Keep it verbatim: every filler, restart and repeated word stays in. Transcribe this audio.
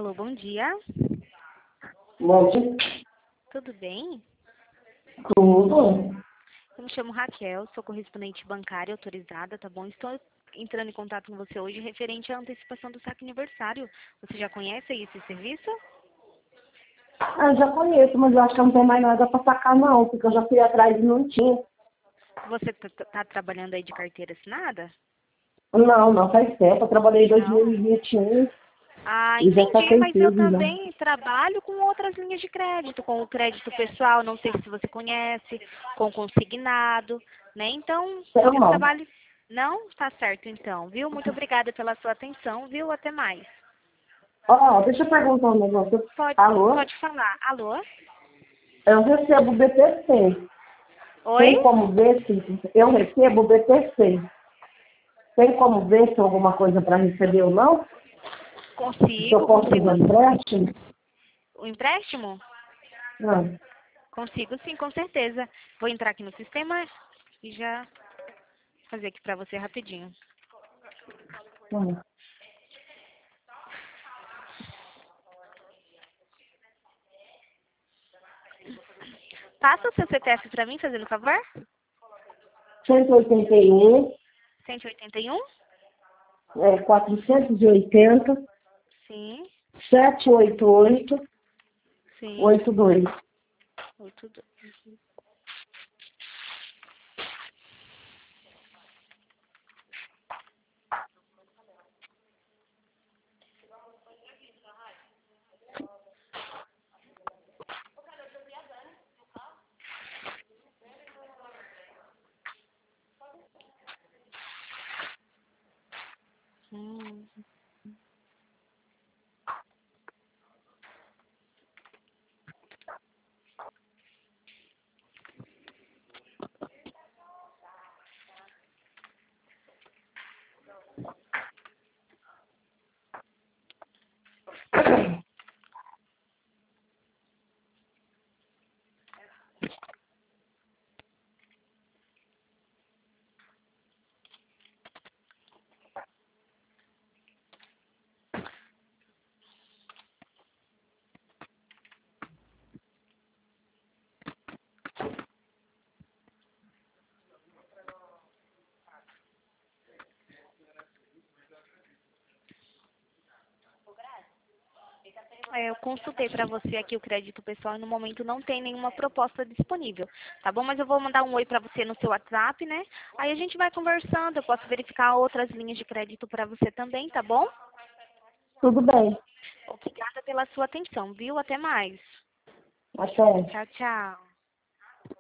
Alô, bom dia. Bom dia. Tudo bem? Tudo. Eu me chamo Raquel, sou correspondente bancária autorizada, tá bom? Estou entrando em contato com você hoje referente à antecipação do saque aniversário. Você já conhece esse serviço? Ah, já conheço, mas eu acho que eu não tenho mais nada para sacar não, porque eu já fui atrás e não tinha. Você está trabalhando aí de carteira assinada? Não, não faz tempo. Eu trabalhei em Não. dois mil e vinte e um Ah, e já entendi, saquei mas eu tudo já. também trabalho com outras linhas de crédito, com o crédito pessoal, não sei se você conhece, com consignado, né? Então, Tenho eu não. trabalho... Não? Tá certo, então, viu? Muito obrigada pela sua atenção, viu? Até mais. Ó, deixa eu perguntar um negócio. Pode, Alô? pode falar. Alô? Eu recebo o B T C. Oi? Tem como ver se eu recebo o B T C? Tem como ver se tem alguma coisa para receber ou não? Se eu Consigo, posso consigo. fazer empréstimo? O empréstimo? Não. Consigo sim, com certeza. Vou entrar aqui no sistema e já fazer aqui pra você rapidinho. Não. Passa o seu C P F pra mim, fazendo favor? cento e oitenta e um, cento e oitenta e um? é, quatrocentos e oitenta, Sim, sete oito oito, sim. oito dois. Oito, dois. Hum. É, eu consultei para você aqui o crédito pessoal e no momento não tem nenhuma proposta disponível, tá bom? Mas eu vou mandar um oi para você no seu WhatsApp, né? Aí a gente vai conversando, eu posso verificar outras linhas de crédito para você também, tá bom? Tudo bem. Obrigada pela sua atenção, viu? Até mais. Até. Tchau, tchau.